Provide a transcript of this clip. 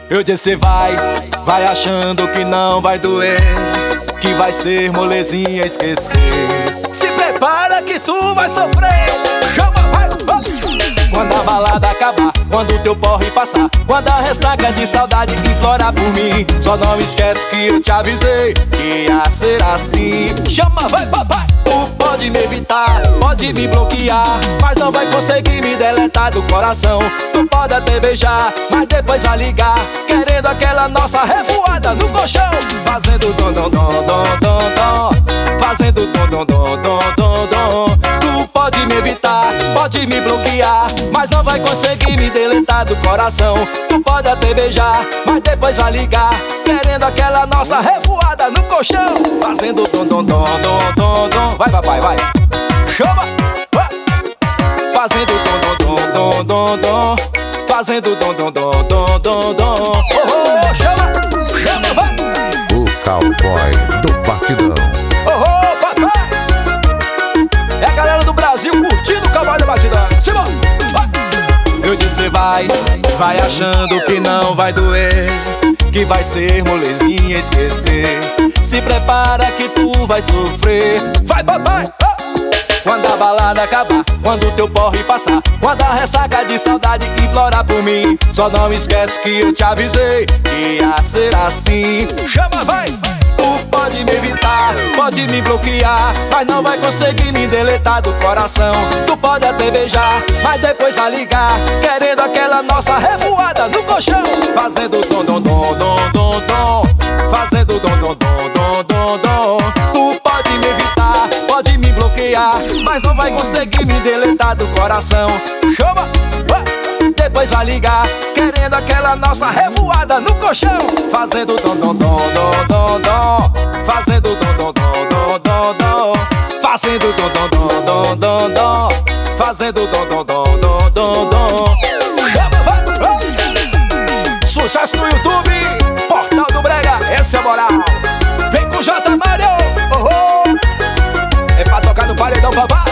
Eu disse vai achando que não vai doer, que vai ser molezinha esquecer. Se prepara que tu vai sofrer. Chama, vai, vai. Quando a balada acabar, quando o teu porre passar, quando a ressaca de saudade implorar por mim, só não esquece que eu te avisei que ia ser assim. Chama, vai, papai. Tu pode me evitar, pode me bloquear, mas não vai conseguir me deletar do coração. Tu pode até beijar, mas depois vai ligar, querendo aquela nossa revoada no colchão. Fazendo dom, dom, dom, dom, dom, dom. Fazendo dom, dom, dom, dom, dom, dom. Tu pode me evitar, pode me bloquear, mas não vai conseguir me deletar do coração. Tu pode até beijar, mas depois vai ligar, querendo aquela nossa revoada no colchão. Fazendo dom, dom, dom, dom, dom, dom. Vai, papai, vai. Chama, vai. Fazendo dom, dom, dom, dom, dom. Fazendo dom, dom, dom, dom, dom, dom. Oh, oh, chama, chama, vai. O cowboy do batidão. Oh, oh, papai. É a galera do Brasil curtindo o cowboy do batidão. Simão, vai. Eu disse vai achando que não vai doer, que vai ser molezinha esquecer. Se prepara que tu vai sofrer. Vai, papai! Quando a balada acabar, quando o teu porre passar, quando a ressaca de saudade implorar por mim, só não esquece que eu te avisei que ia ser assim. Chama, vai! Tu pode me evitar, pode me bloquear, mas não vai conseguir me deletar do coração. Tu pode até beijar, mas depois vai ligar, querendo aquela nossa revoada no colchão. Fazendo dom, dom, dom, dom, dom, dom. Fazendo dom, dom, dom, dom, dom, dom. Tu pode me evitar, pode me bloquear, mas não vai conseguir me deletar do coração. Chama, depois vai ligar, querendo aquela nossa revoada no colchão. Fazendo dom, dom, dom, dom, dom, dom. Fazendo dom, dom, dom, dom, dom, dom. Fazendo dom, dom, dom, dom, dom, dom. Fazendo dom, dom, dom, dom, dom, dom. Chama, vai, vai. Sucesso no YouTube, Portal do Brega, esse é a moral. Vem com J. Mário, oh, oh. É pra tocar no paredão, papai.